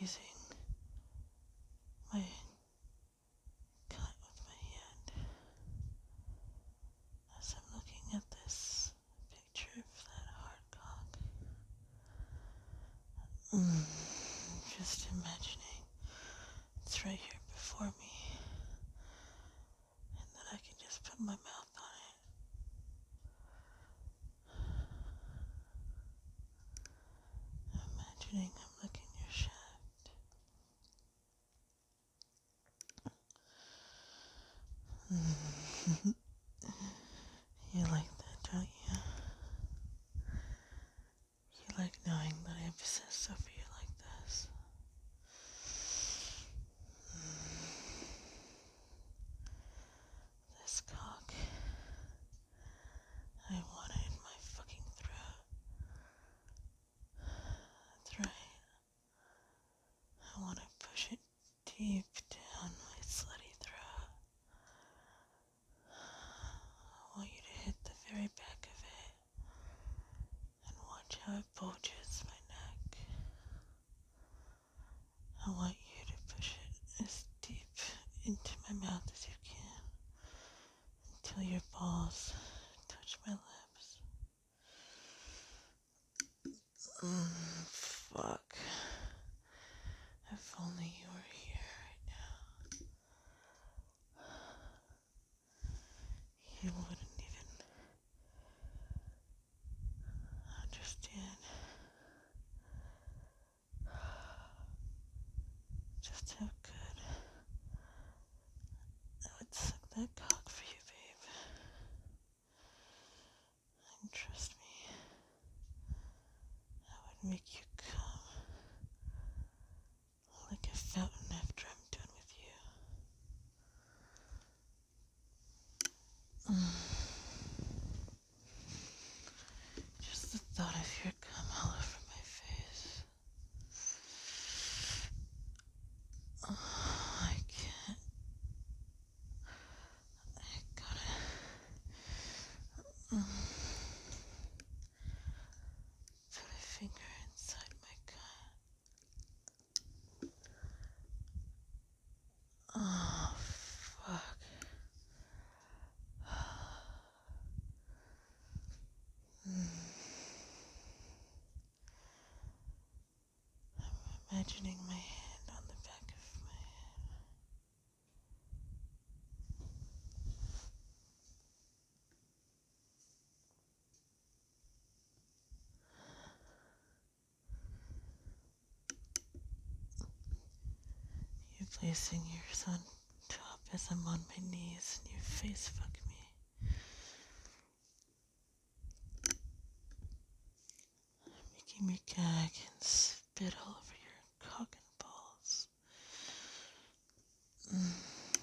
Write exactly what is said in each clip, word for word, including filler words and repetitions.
squeezing my cunt with my hand as I'm looking at this picture of that hard cock. Mm, just imagining it's right here before me, and that I can just put my mouth on it. Imagining I'm licking your shaft. You like that, don't you? You like knowing that I obsess over you like this. This cock, I want it in my fucking throat. That's right. I want to push it deep down my slutty throat. I want you to hit the very back of it and watch how it bulges my neck. I want you to push it as deep into my mouth as you can until your balls touch my lips. Mm, fuck. If only you were here right now. You wouldn't even understand just how good I would suck that cock for you, babe. And trust me, I would make you come like a fountain after I'm done with you. Mm. Just the thought of your cum all over my face. Oh, I can't. I gotta. Mm. Put a finger inside my gut. Oh, fuck. Mm. I'm imagining my hand on the back of my head. You placing yours on top as I'm on my knees and you face fuck me. Making me gag and spit all over your cock and balls. Mm.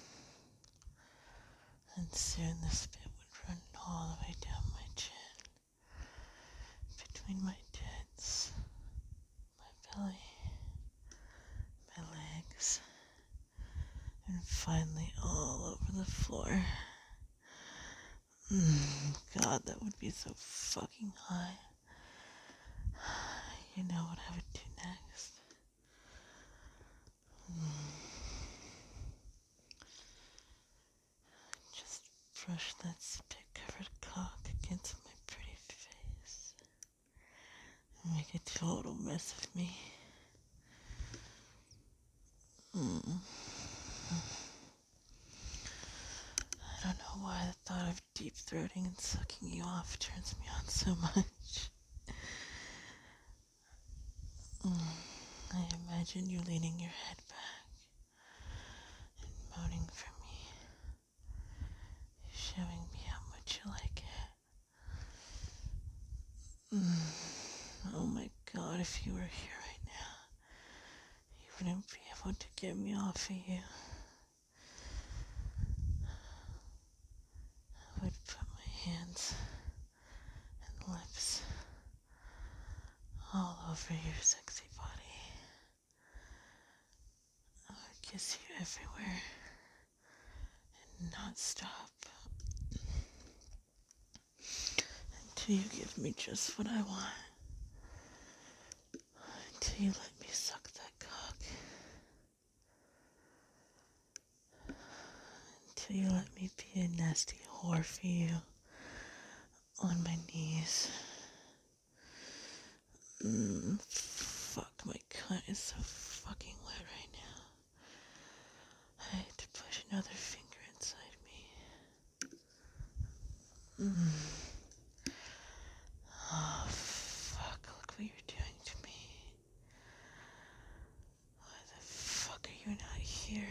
And soon the spit would run all the way down my chin, between my tits, my belly, my legs, and finally all over the floor. Mm, God, that would be so fucking hot. You know what I would do next? Mm. Just brush that spit-covered cock against my pretty face and make a total mess of me. Mm. I don't know why the thought of deep throating and sucking you off turns me on so much. Mm. I imagine you leaning your head back and moaning for me, showing me how much you like it. Mm. Oh my God, if you were here right now, you wouldn't be able to get me off of you. I would put my hands and lips all over your sexy body. I would kiss you everywhere and not stop until you give me just what I want. Until you let me suck that cock So you let me be a nasty whore for you on my knees. Mm, fuck, my cunt is so fucking wet right now. I had to push another finger inside me. Mm. Oh, fuck, look what you're doing to me. Why the fuck are you not here?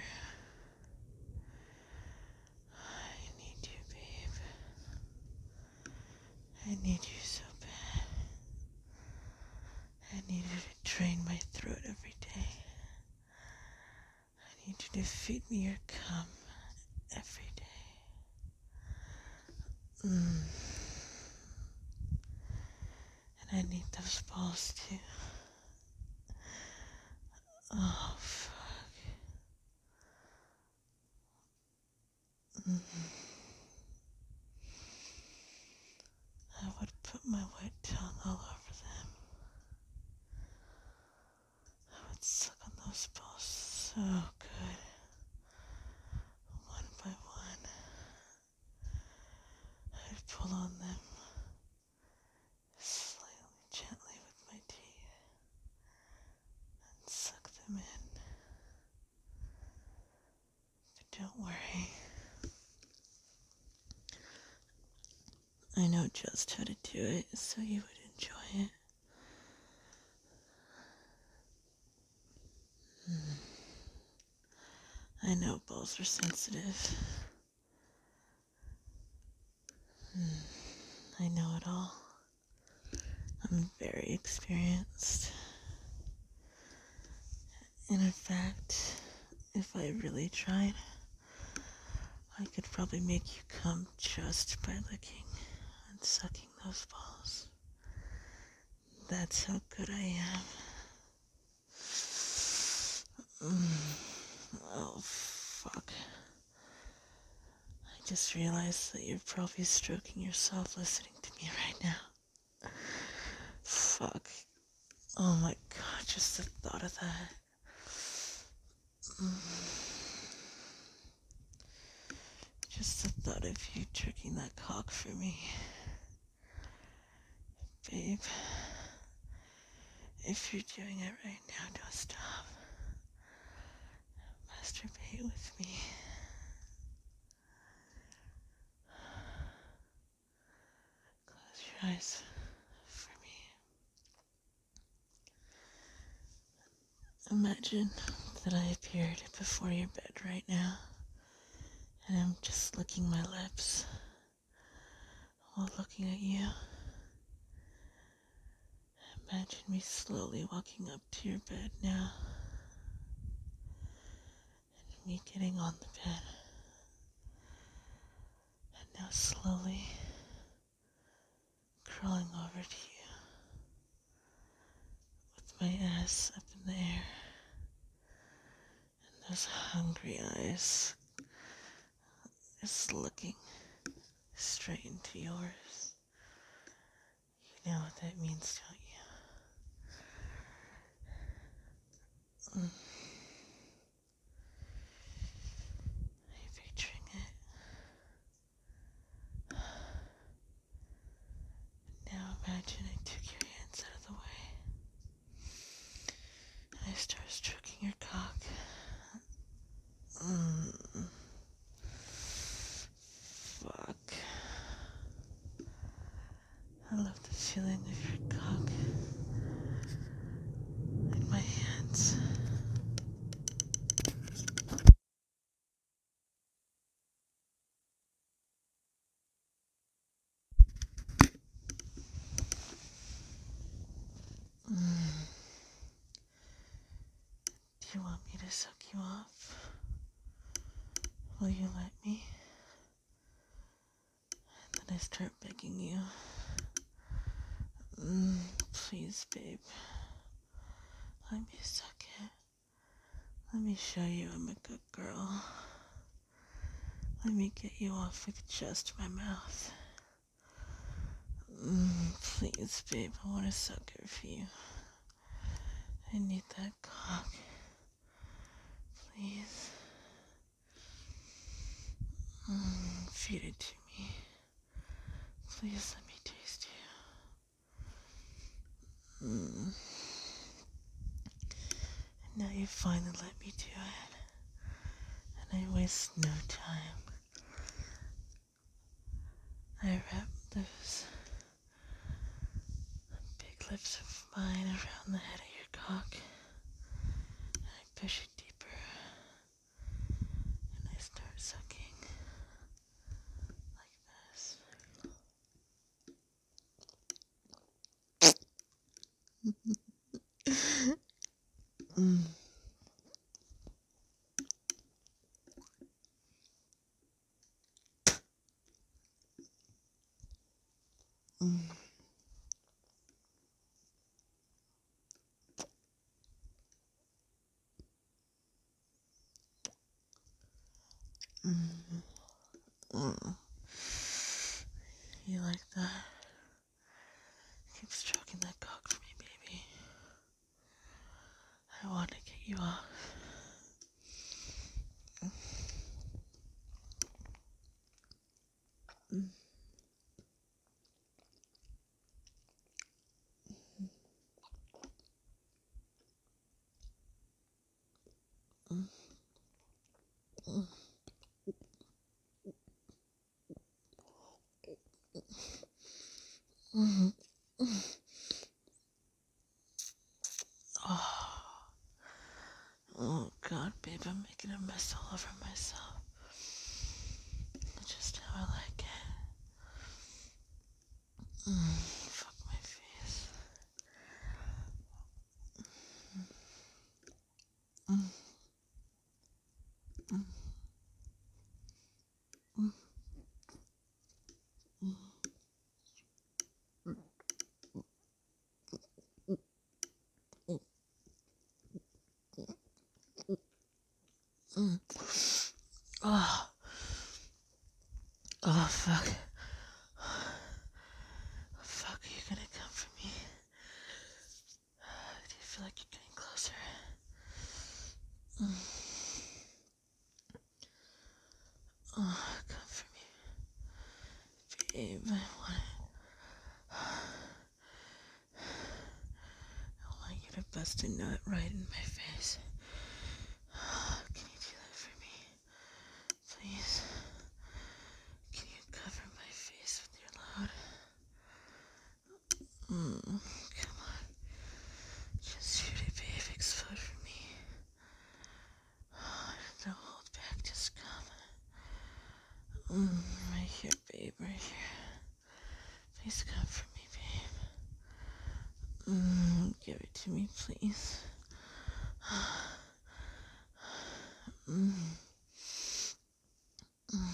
I need you, babe. I need you so bad. I need you to drain my throat every day. I need you to feed me your cum every day. Mm. And I need those balls too. Oh, fuck. Mm. I would put my wet tongue all over them. I would suck on those balls so good. One by one. I'd pull on them slightly gently with my teeth and suck them in. But don't worry. I know just how to do it so you would enjoy it. Mm. I know balls are sensitive. Mm. I know it all. I'm very experienced. And in fact, if I really tried, I could probably make you come just by licking and sucking those balls. That's how good I am. Mm. Oh, fuck. I just realized that you're probably stroking yourself listening to me right now. Fuck. Oh my god, just the thought of that. Mm. Just the thought of you jerking that cock for me. Babe, if you're doing it right now, don't stop. Masturbate with me. Close your eyes for me. Imagine that I appeared before your bed right now, and I'm just licking my lips while looking at you. Imagine me slowly walking up to your bed now, and me getting on the bed, and now slowly crawling over to you with my ass up in the air, and those hungry eyes just looking straight into yours. You know what that means, don't you? Mm. Are you picturing it? Now imagine I took your hands out of the way, and I started stroking your cock. Mm. Fuck. I love the feeling of your cock in my hands. Mm. Do you want me to suck you off? Will you let me? And then I start begging you. Mm, please, babe. Let me suck it. Let me show you I'm a good girl. Let me get you off with just my mouth. Mm, please, babe, I want to suck it for you. I need that cock. Please. feed it to me. Please let me taste you. Mm. And now you finally let me do it. And I waste no time. I wrap those big lips of mine around the head of your cock. And I push it deeper. And I start sucking. Like this. mm. Mm. Mm. Mm. You like that? Keep stroking that cock for me, baby. I want to get you off. Mm. Mm. Mm. Mm. Oh. Oh God, babe, I'm making a mess all over myself. Just how I like it. Mm. Fuck my face. Mm. Mm. Mm. Mm. Mm. Oh. Oh, fuck. Fuck, are you gonna come for me? Do you feel like you're getting closer? Mm. Oh, come for me. Babe, I want it. I want you to bust a nut right in my face. Can you do that for me? Please? Can you cover my face with your load? Mm, come on. Just shoot it, babe. Explode for me. Oh, don't hold back. Just come. Mm, right here, babe. Right here. Please come for me, babe. Mm, give it to me, please. Mm. Mm.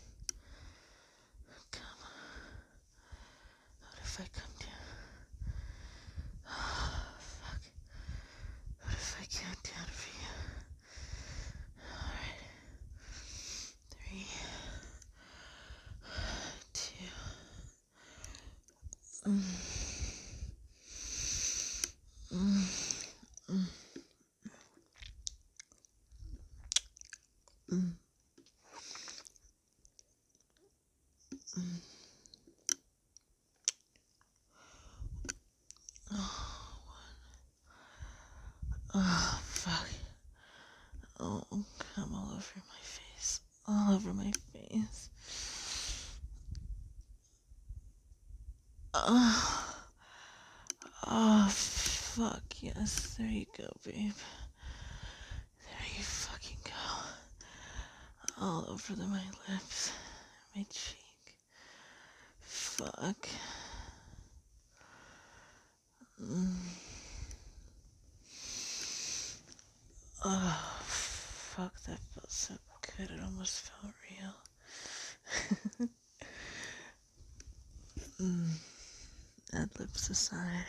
Come. What if I come down? Oh, fuck. What if I count down for you? Alright. Three. Two. Mm. Mm. Mm. Mm. Mm. Oh, oh, fuck. Oh, come all over my face. All over my face. Oh, oh, fuck. Yes, there you go, babe. There you fucking go. All over the, my lips. My cheek. Fuck. Mm. Oh, fuck. That felt so good. It almost felt real. mm. Ad lips aside.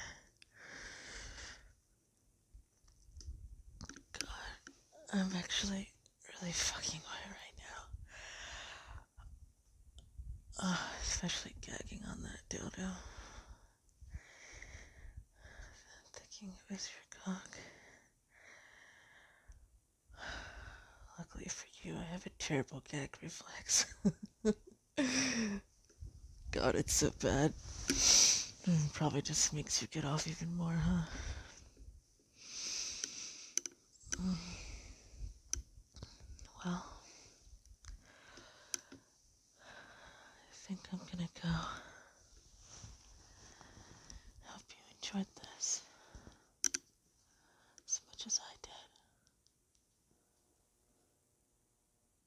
God, I'm actually really fucking wet right now. Uh, especially gagging on that dildo. Thinking it was your cock. Luckily for you, I have a terrible gag reflex. God, it's so bad. Mm, Probably just makes you get off even more, huh? Mm, Well, I think I'm gonna go. Hope you enjoyed